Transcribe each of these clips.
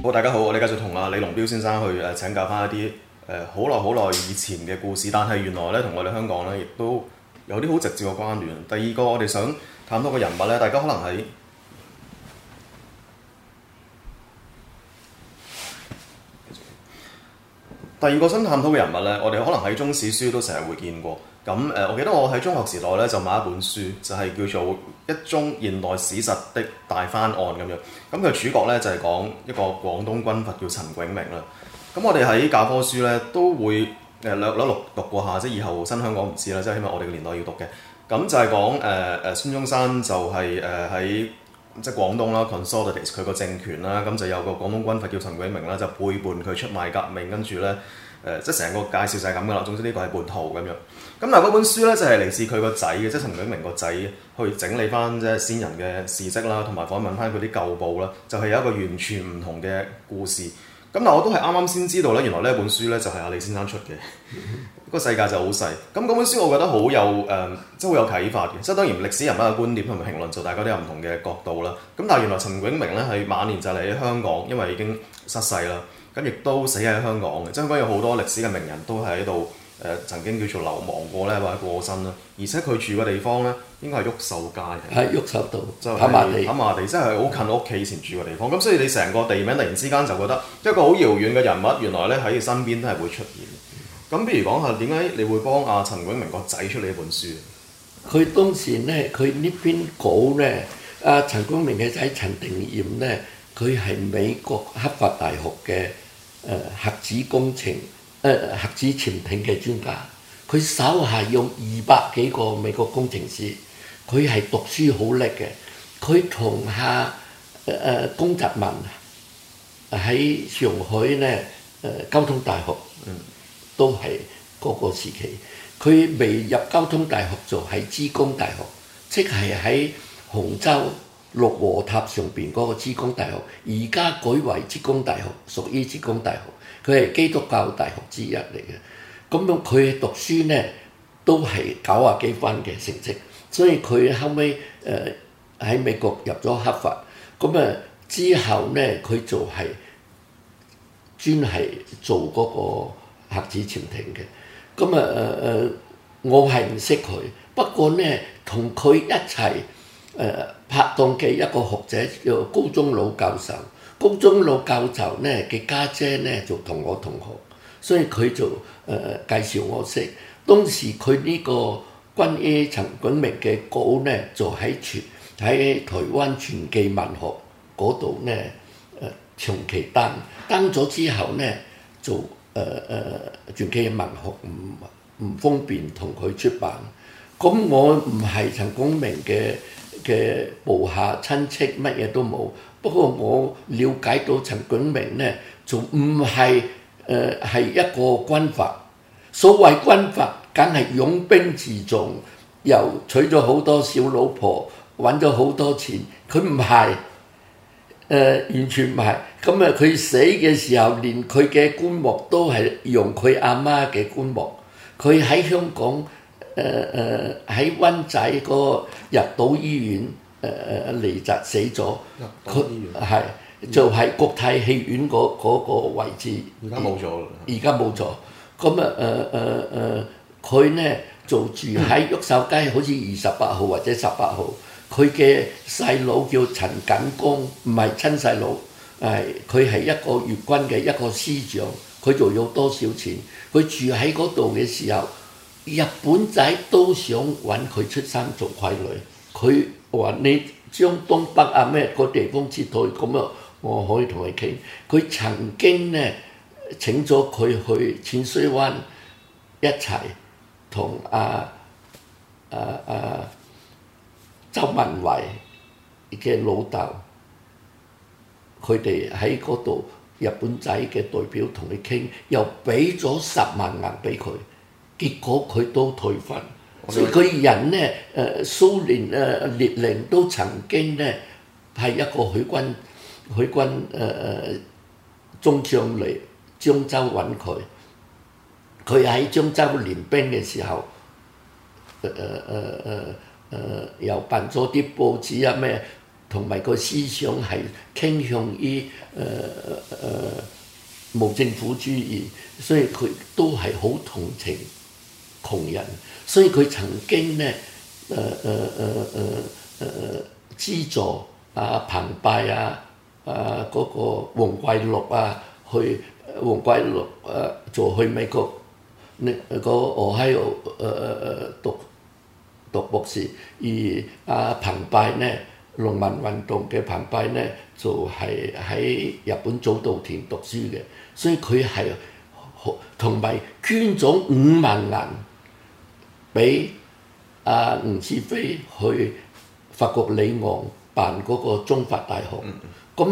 好，大家好，我哋繼續同李龍標先生去請教翻一啲好耐以前嘅故事，但係原來咧同我哋香港咧亦都有啲好直接嘅關聯。第二個我哋想探討嘅人物咧，大家可能喺第二個想探討嘅人物咧，我哋可能喺中史書都成日會見過。咁我記得我喺中學時代咧就買一本書，就係叫做《一宗現代史實的大翻案》咁樣。咁佢主角咧就係講一個廣東軍閥叫陳炯明啦。咁我哋喺教科書咧都會略讀過下，即係以後新香港唔知啦，即係起碼我哋嘅年代要讀嘅。咁就係講孫中山就係喺即係廣東啦 consolidate 佢個政權啦，咁就有個廣東軍閥叫陳炯明啦，就背叛佢出賣革命，跟住咧即係成個介紹就係咁噶啦。總之呢個係叛徒咁樣。咁但係嗰本書咧就係嚟自佢個仔嘅，即係陳炯明個仔去整理翻即係先人嘅事蹟啦，同埋訪問翻佢啲舊報啦，就係有一個完全唔同嘅故事。咁但我都係啱啱先知道咧，原來呢本書咧就係阿李先生出嘅。個世界就好細。咁嗰本書我覺得好有即係好有啟發嘅。即係當然歷史人物嘅觀點同埋評論就大家都有唔同嘅角度啦。咁但係原來陳炯明咧係晚年就嚟喺香港，因為已經失勢啦。咁亦都死喺香港嘅。即係香港有好多歷史嘅名人都喺度曾經叫做流亡過咧，或者過身啦。而且佢住嘅地方咧應該係毓秀街嘅。 喺毓秀道， 就跑馬地， 跑馬地，即係好近屋企以前住嘅地方。咁所以你成個地名突然之間就覺得一個好遙遠嘅人物，原來咧喺佢身邊都係會出現。咁，不如講下點解你會幫阿陳炯明個仔出呢本書？ 佢當時咧，佢呢篇稿咧，阿陳炯明嘅仔陳定嚴咧，佢係美國哈佛大學嘅核子工程核子潛艇嘅專家，佢手下有200幾個美國工程師，佢係讀書好叻嘅，佢同下江澤民喺上海咧交通大學。都係嗰個時期，佢未入交通大學就喺珠江大學，即係喺杭州六和塔上邊嗰個珠江大學，而家改為珠江大學，屬於珠江大學。佢係基督教大學之一嚟嘅。咁樣佢讀書呢都係90幾分嘅成績，所以佢後尾喺美國入咗哈佛。咁之後呢，佢就係專係做嗰個核子潛艇嘅。咁我係唔識佢，不過呢，同佢一齊拍檔嘅一個學者叫高宗老教授。高宗老教授呢嘅家姐呢就同我同學，所以佢就介紹我識。當時佢呢個關於陳炯明嘅稿呢，就喺台灣傳記文學嗰度呢長期登咗之後呢，就傳記文學唔方便同佢出版。咁我唔係陳炯明嘅部下親戚，乜嘢都冇。不過我了解到陳炯明呢，就唔係係一個軍閥。所謂軍閥，梗係擁兵自重，又娶咗好多小老婆，揾咗好多錢。佢唔係。完全唔係。咁佢死嘅時候，連佢嘅棺木都係用佢阿媽嘅棺木。佢喺香港喺灣仔個日島醫院離疾死咗。佢係就係國泰戲院嗰個位置。 而家冇咗啦。 而家冇咗。咁佢呢就住喺毓秀街，好似28號或者18號。佢嘅細佬叫陳錦光，唔係親細佬，佢係一個粵軍嘅一個師長。佢就有多少錢？佢住喺嗰度嘅時候，日本仔都想揾佢出山做傀儡。佢話：你將東北啊咩個地方撤退，咁我可以同佢傾。佢曾經呢請咗佢去淺水灣一齊同周文懷嘅老豆，佢哋喺嗰度日本仔嘅代表同佢傾，又俾咗10萬銀俾佢，結果佢都退婚。所以佢人呢，蘇聯列寧都曾經呢派一個許軍中將嚟漳州揾佢，佢喺漳州練兵嘅時候，又辦咗啲報紙啊咩， 同埋個思想係傾向於無政府主義，所以佢都係好同情窮人，所以佢曾經咧資助彭拜嗰個黃桂綠去黃桂綠就去美國俄亥俄讀博士，而彭拜咧農民運動嘅彭拜咧就係喺日本早稻田讀書嘅，所以佢係同埋捐咗5萬銀俾吳志飛去法國里昂辦嗰個中法大學。咁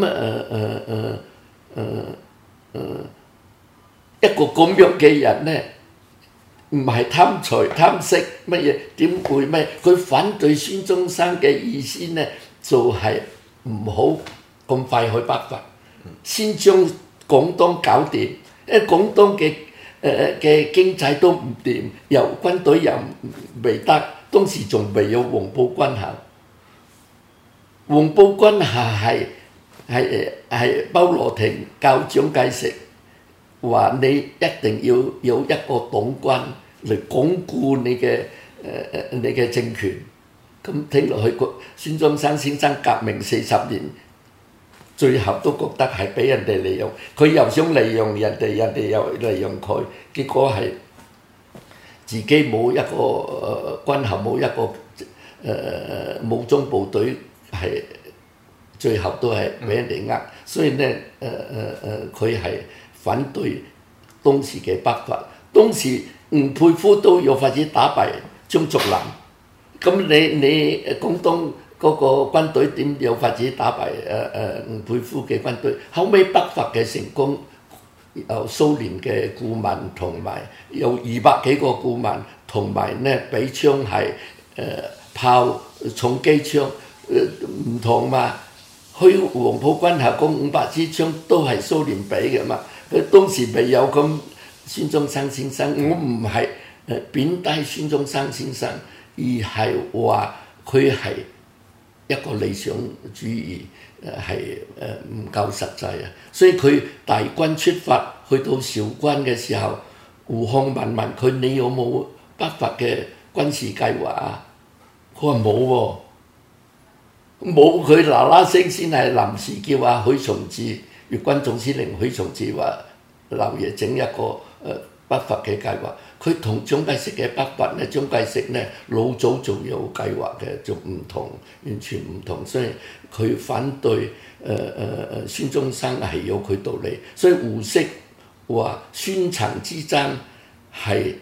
一個咁樣嘅人咧，唔係貪財貪色乜嘢，點會咩？佢反對孫中山嘅意思咧，就係唔好咁快去北伐，先將廣東搞掂。因為廣東嘅經濟都唔掂，又軍隊又未得，當時仲未有黃埔軍校。黃埔軍校係鮑羅廷教蔣介石話你一定要有一個黨軍嚟鞏固你嘅政權。咁聽落去，孫中山先生革命40年，最後都覺得係俾人哋利用，佢又想利用人哋，人哋又利用佢，結果係自己冇一個軍校，冇一個武裝部隊，係最後都係俾人哋呃，所以咧佢係反對當時嘅北伐。當時吳佩孚都有法子打敗張作霖，咁你廣東嗰個軍隊點有法子打敗吳佩孚嘅軍隊？後尾北伐嘅成功，有蘇聯嘅顧問同埋有200幾個顧問，同埋咧俾槍係炮重機槍唔同嘛。去黃埔軍校嗰500支槍都係蘇聯俾嘅嘛。佢當時未有咁。孫中山先生，我唔係貶低孫中山先生，而係話佢係一個理想主義，係唔夠實際啊！所以佢大軍出發去到韶關嘅時候，胡漢民問佢：你有冇北伐嘅軍事計劃啊？佢話冇喎，冇。佢嗱聲先係臨時叫許崇智，粵軍總司令許崇智話劉爺整一個北伐嘅計劃。佢同蔣介石嘅北伐咧，蔣介石咧老早就有計劃嘅，就唔同，完全唔同，所以佢反對孫中山係有佢道理。所以胡適話孫陳之爭係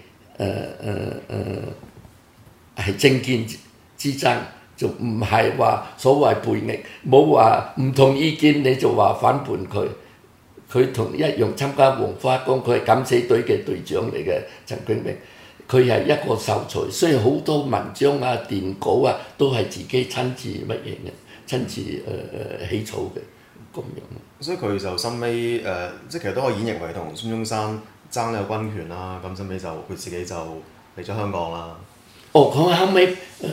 係政見之爭，就唔係話所謂背逆，冇話唔同意見你就話反叛佢。佢同一樣參加黃花崗，佢係敢死隊嘅隊長嚟嘅陳炯明，佢係一個秀才，所以好多文章啊、電稿啊都係自己親自乜嘢嘅，親自起草嘅咁樣。 所以佢就深尾即係其實都可以演繹為同孫中山爭呢個軍權啦。咁深尾就佢自己就嚟咗香港啦。 哦，佢後尾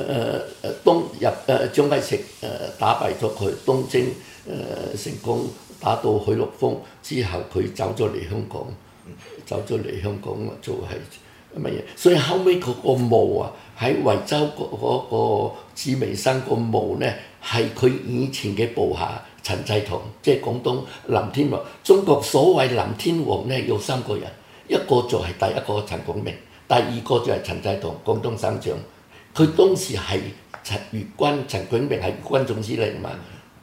蔣介石打敗咗佢，東征成功。打到許陸豐之後，佢走咗嚟香港，就係乜嘢？所以後尾佢個墓啊，喺惠州嗰個紫微山個墓咧，係佢以前嘅部下陳濟棠，即係廣東林天王。中國所謂林天王咧有3個人，一個就係第一個陳炯明，第二個就係陳濟棠，廣東省長。佢當時係粵軍，陳炯明係粵軍總司令嘛，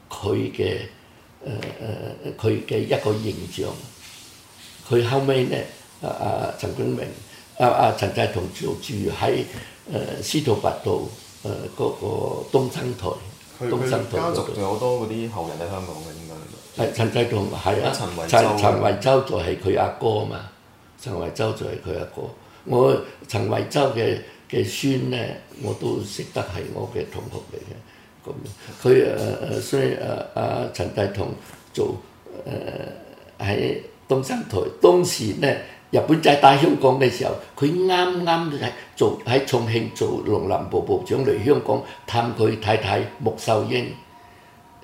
佢嘅一個形象。佢後尾咧，陳炯明、陳濟棠就住喺司徒拔道嗰個東山台。 佢家族仲有好多嗰啲後人喺香港嘅，應該。 係陳濟棠係啊，陳維洲就係佢阿哥嘛，陳維洲就係佢阿哥。我陳維洲嘅孫咧，我都識得係我嘅同學嚟嘅。咁佢所以陳濟棠做喺東山台。當時咧，日本仔打香港嘅時候，佢啱啱喺重慶做農林部部長嚟香港探佢太太穆秀英。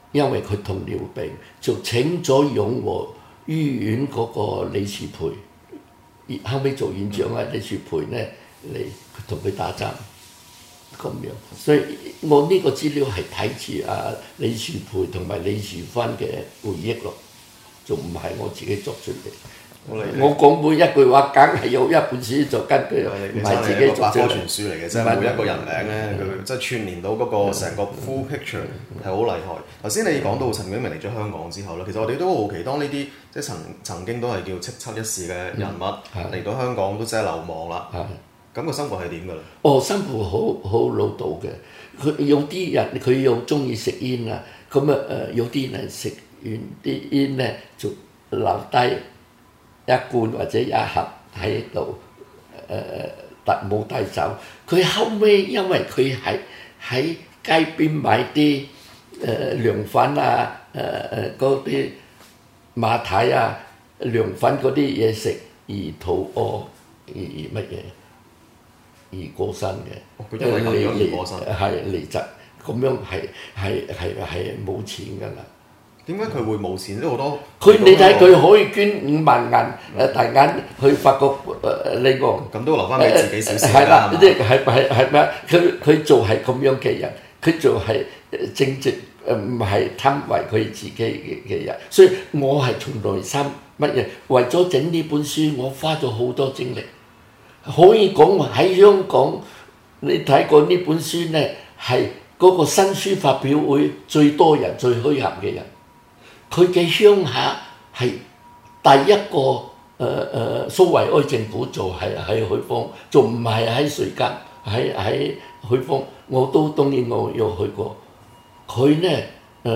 因為佢糖尿病，就請咗養和醫院嗰個李樹培，後尾做院長啊，李樹培咧嚟同佢打針咁樣，所以我呢個資料係睇住李樹培同埋李樹芬嘅回憶咯，就唔係我自己作出嚟。我講每一句話，梗係有一本書就根據，唔係自己作出嚟。 百科全書嚟嘅，即係每一個人名咧，佢即係串連到嗰個成個 full picture 係好厲害。頭先你講到陳炯明嚟咗香港之後咧，其實我哋都好奇，當呢啲即係曾經都係叫叱咤一時嘅人物嚟到香港都即係流亡啦。咁個生活係點㗎咧？ 生活好老道嘅。佢有啲人佢又中意食煙啊，咁有啲人食完啲煙咧就留低一罐或者一盒喺度，冇帶走。佢後尾因為佢喺街邊買啲涼粉啊，嗰啲馬蹄啊、涼粉嗰啲嘢食而肚餓而乜嘢而過身嘅。 佢因為咁樣而過身。 係離疾，咁樣係冇錢㗎啦。 點解佢會冇錢？都好多。 你睇佢可以捐5萬銀大銀去法國呢個。 咁都留翻俾自己少少。 係啦，即係咩？佢做係咁樣嘅人，佢做係正直，唔係貪為佢自己嘅人。所以我係從內心乜嘢為咗整呢本書，我花咗好多精力。可以講喺香港，你睇過呢本書咧，係嗰個新書發表會最多人、最墟冚嘅人。佢嘅鄉下係第一個蘇維埃政府做係喺許豐，仲唔係喺瑞金，喺許豐。我都當然我有去過。佢咧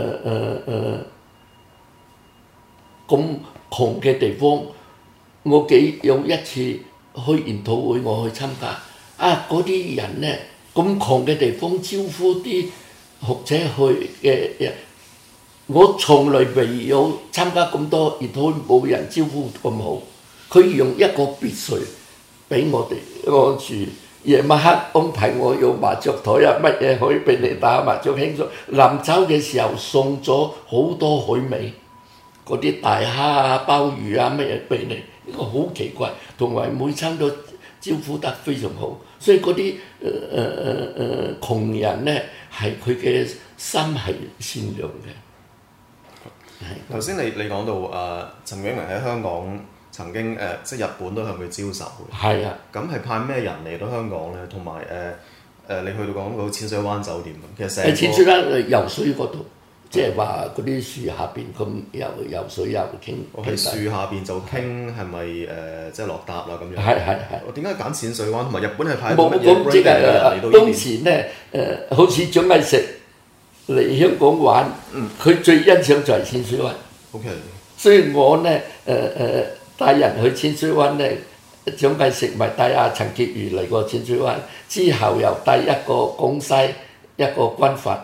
咁窮嘅地方，我有一次去研討會，我去參加。嗰啲人咧咁窮嘅地方招呼啲學者去嘅。我從來未有參加咁多研討會，冇人招呼咁好。佢用一個別墅俾我住，夜晚黑安排我有麻雀台啊，乜嘢可以俾你打麻雀輕鬆。臨走嘅時候送咗好多海味，嗰啲大蝦啊、鮑魚啊乜嘢俾你，呢個好奇怪。同埋每餐都招呼得非常好，所以嗰啲窮人咧係佢嘅心係善良嘅。 頭先你講到陳炯明喺香港曾經即係日本都向佢招手嘅。 係啊。咁係派咩人嚟到香港咧？同埋你去到講到淺水灣酒店，其實喺淺水灣游水嗰度，即係話嗰啲樹下邊咁游水又傾。 喺樹下邊就傾係咪即係落搭啦咁樣？ 係。 我點解揀淺水灣？同埋日本係派冇咁即係當時咧好似蔣介石嚟香港玩，佢最欣賞就係淺水灣。 OK。 所以我咧帶人去淺水灣咧，蔣介石咪帶陳潔如嚟過淺水灣，之後又帶一個廣西一個軍閥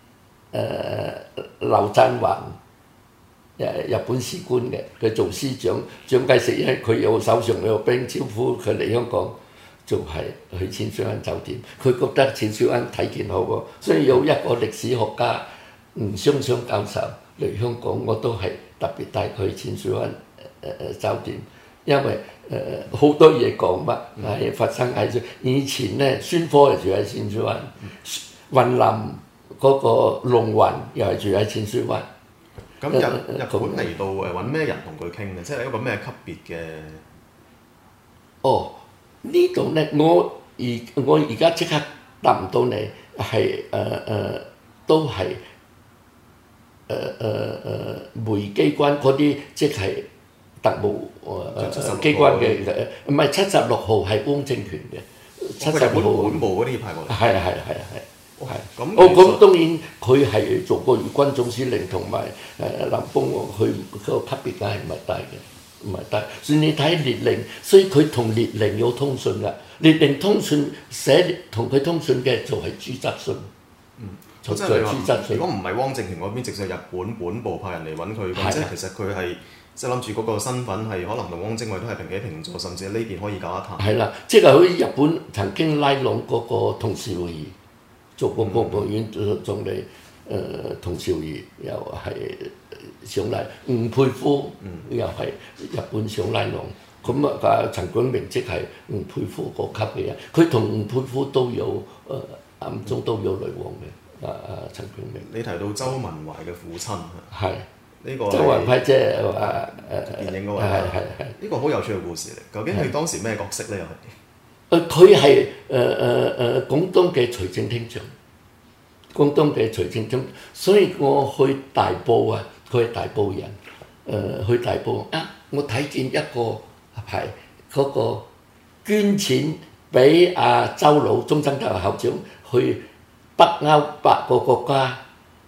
劉振華日本士官嘅，佢做司長。蔣介石因為佢有手上有兵招呼佢嚟香港。就係去淺水灣酒店，佢覺得淺水灣體檢好喎，所以有一個歷史學家吳雙雙教授嚟香港，我都係特別帶佢去淺水灣酒店，因為好多嘢講嘛，係發生喺以前咧，孫科又住喺淺水灣，雲林嗰個龍雲又係住喺淺水灣。 咁日本嚟到揾咩人同佢傾咧？即係一個咩級別嘅？ 呢度咧，我而家即刻答唔到你，係都係梅機關嗰啲，即係特務機關嘅，唔係76號係汪精權嘅，76號本部嗰啲派過嚟。 係。咁當然佢係做過粵軍總司令同埋林峰，佢個級別梗係唔係低嘅。唔係得，所以你睇列寧，所以佢同列寧有通訊㗎。列寧通訊寫同佢通訊嘅就係朱執信。 即係你話，如果唔係汪政權嗰邊，直接日本本部派人嚟揾佢，咁即係其實佢係即係諗住嗰個身份係可能同汪精衛都係平起平坐，甚至喺呢邊可以搞一談。 係啦，即係好似日本曾經拉攏嗰個同事會議，做過國務院總理童兆儀又係上嚟，吳佩孚又係日本上嚟郎。咁啊，陳炯明即係吳佩孚嗰級嘅人，佢同吳佩孚都有暗中都有來往嘅。陳炯明， 你提到周文懷嘅父親係呢個周文懷即係話電影嗰個係呢個好有趣嘅故事嚟。究竟佢當時咩角色咧？又係佢係廣東嘅財政廳長，廣東嘅財政廳，所以我去大埔啊，佢係大埔人，去大埔啊，我睇見一個係嗰個捐錢俾周老中生大學校長去北歐8個國家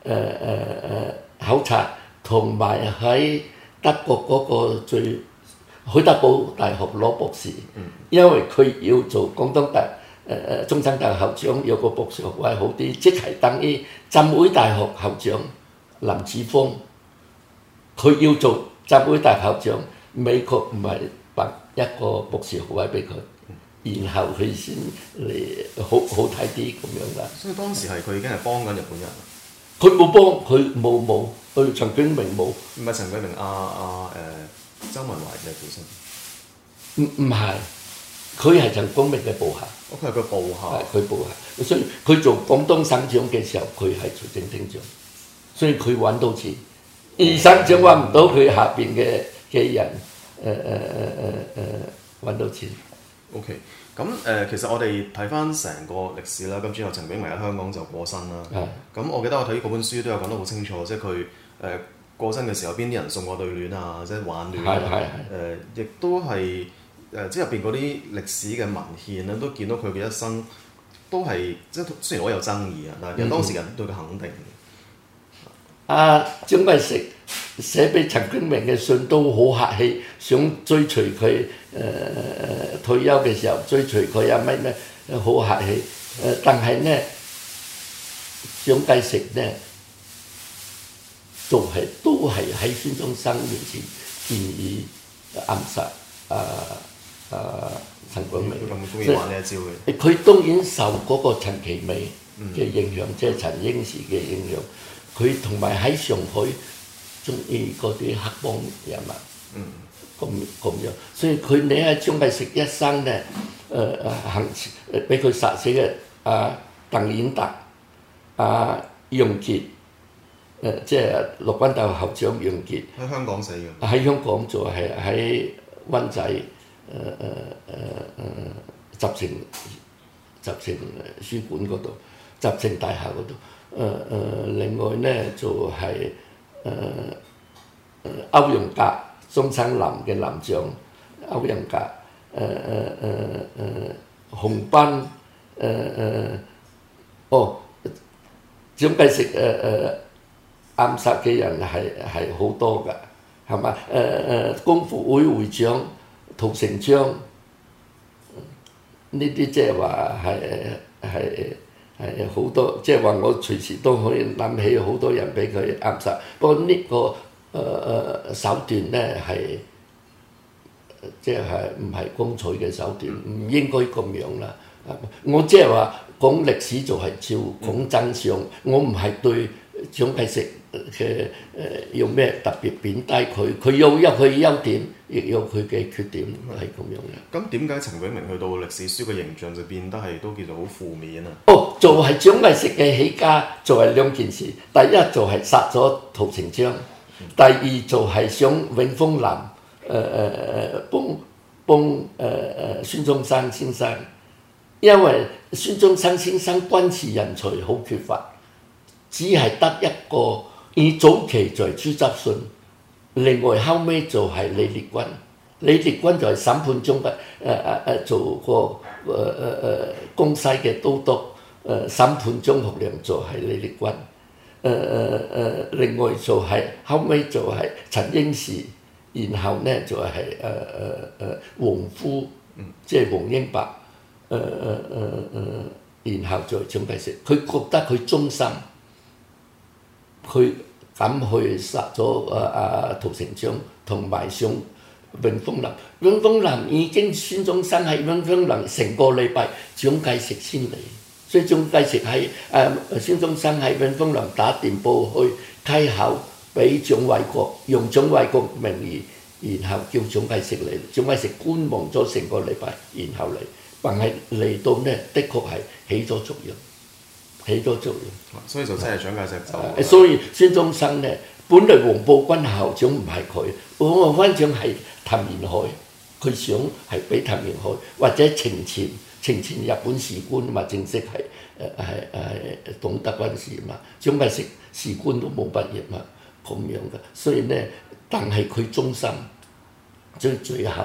考察，同埋喺德國嗰個海德堡大學攞博士，因為佢要做廣東中生大學校長，有個博士學位好啲，即係等於浸會大學校長林子峰，佢要做浸會大學校長，美國唔係頒一個博士學位俾佢。然後佢先嚟好睇啲咁樣啦。 所以當時係佢已經係幫緊日本人。 佢冇幫，佢冇，佢陳炯明冇。 唔係陳炯明周文懷嘅父親。 唔係，佢係陳炯明嘅部下。 佢係個部下。 係佢部下，所以佢做廣東省長嘅時候，佢係財政廳長，所以佢揾到錢。而省長揾唔到佢下邊嘅人，揾到錢。 OK， 咁其實我哋睇翻成個歷史啦，咁之後陳炯明喺香港就過身啦。咁我記得我睇嗰本書都有講得好清楚，即係佢過身嘅時候，邊啲人送過對聯啊，即係挽聯啊。亦都係即係入邊嗰啲歷史嘅文獻咧，都見到佢嘅一生都係即係雖然好有爭議啊，但係當時人對佢肯定。 蔣介石寫俾陳炯明嘅信都好客氣，想追隨佢退休嘅時候追隨佢啊咩好客氣。但係呢，蔣介石呢都係喺孫中山面前建議暗殺陳炯明。 咁中意玩呢一招嘅。 佢當然受嗰個陳其美嘅影響，即係陳英時嘅影響。佢同埋喺上海中意嗰啲黑幫人物，咁樣，所以佢你喺蔣介石一生咧，俾佢殺死嘅鄧演達、楊潔，即係陸軍大學校長楊潔， 喺香港死嘅。 喺香港就係喺灣仔集成書館嗰度，集成大廈嗰度。另外呢就係歐陽格，中山艦嘅艦長歐陽格，紅班蔣介石暗殺嘅人係好多㗎，係嘛？光復會會長陶成章，呢啲即係話係好多，即係話我隨時都可以諗起好多人俾佢暗殺。不過呢個手段咧係即係唔係光彩嘅手段，唔應該咁樣啦。我即係話講歷史就係照講真相，我唔係對蔣介石嘅有咩特別貶低佢，佢有佢優點，亦有佢嘅缺點，係咁樣嘅。 咁點解陳炯明去到歷史書嘅形象就變得係都叫做好負面啊？ 就係蔣介石嘅起家，就係兩件事。第一就係殺咗陶成章，第二就係想永豐南幫孫中山先生，因為孫中山先生軍事人才好缺乏，只係得一個。而早期就係朱執信，另外後尾就係李烈鈞。李烈鈞就係審判中嘅做過江西嘅都督，審判中學良就係李烈鈞。另外就係後尾就係陳英時，然後呢就係黃夫，即係黃英伯，然後就係蔣介石。佢覺得佢忠心。佢敢去殺咗陶成章，同埋上永豐南。永豐南已經孫中山喺永豐南成個禮拜，蔣介石先嚟， 所以蔣介石喺孫中山喺永豐林打電報去溪口俾蔣緯國，用蔣緯國名義，然後叫蔣介石嚟，蔣介石觀望咗成個禮拜，然後嚟，但係嚟到呢，的確係起咗作用， 所以就真係蔣介石就所以孫中山呢，本來黃埔軍校長唔係佢，黃埔軍長係譚延闓，佢想係俾譚延闓或者程前日本士官嘛，正式係懂得軍事嘛，蔣介石士官都冇畢業嘛，咁樣嘅，所以呢，但係佢忠心，所以最後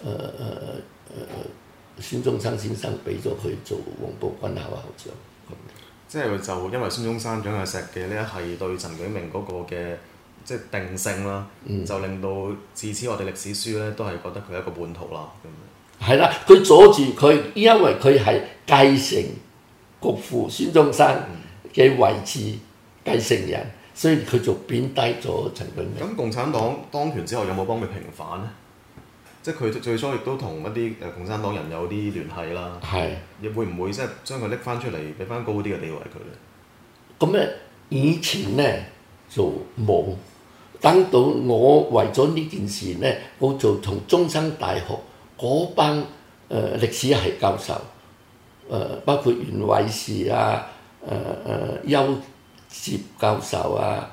孫中山先生俾咗佢做黃埔軍校校長。 即係就因為孫中山、蔣介石嘅呢一系對陳炯明嗰個嘅即係定性啦，就令到自此我哋歷史書咧都係覺得佢係一個叛徒啦。 係啦，佢阻住佢，因為佢係繼承國父孫中山嘅位置繼承人，所以佢就貶低咗陳炯明。 咁共產黨當權之後有冇幫佢平反呢？即係佢最初亦都同一啲共產黨人有啲聯繫啦。 係。 亦會唔會即係將佢拎翻出嚟，俾翻高啲嘅地位佢咧？ 咁咧，以前咧就冇。等到我為咗呢件事咧，我就同中山大學嗰班歷史系教授，包括袁偉士啊、邱節教授啊、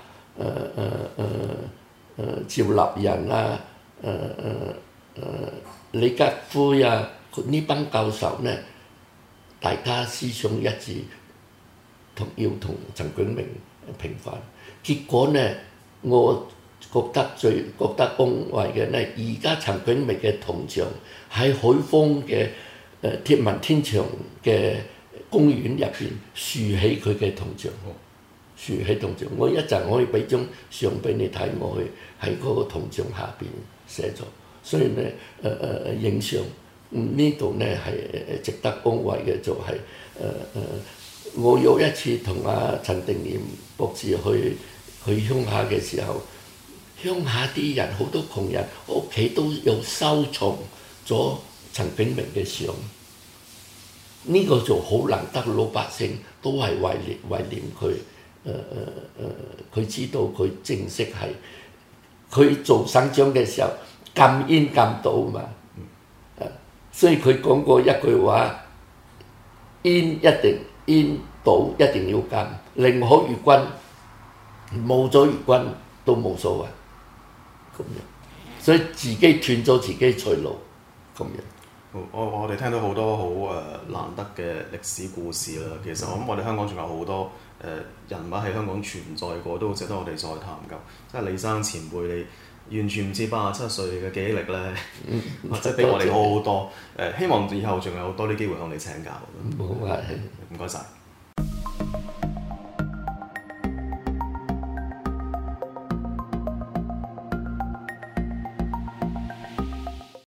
趙立仁啊、李格輝啊，呢班教授咧，大家思想一致，要同陳炯明平反。結果咧，我覺得安慰嘅咧，而家陳炯明嘅銅像喺海豐嘅鐵紋天祥嘅公園入邊豎起佢嘅銅像，豎起銅像。我一陣可以俾張相俾你睇，我去喺嗰個銅像下邊寫咗。所以咧影相呢度咧係值得安慰嘅，就係我有一次同陳定嚴博士去鄉下嘅時候。鄉下啲人好多窮人屋企都有收藏咗陳炯明嘅相，呢個就好難得，老百姓都係懷念佢。佢知道佢正式係佢做省長嘅時候禁煙禁賭嘛，所以佢講過一句話：煙賭一定要禁，寧可粵軍，冇咗粵軍都冇所謂。咁樣，所以自己斷咗自己財路，咁樣。 我哋聽到好多好難得嘅歷史故事啦。其實我諗我哋香港仲有好多人物喺香港存在過，都值得我哋再探究。即係李生前輩，你完全唔知87歲嘅記憶力咧，或者比我哋好好多。希望以後仲有多啲機會向你請教。 冇問題， 唔該晒。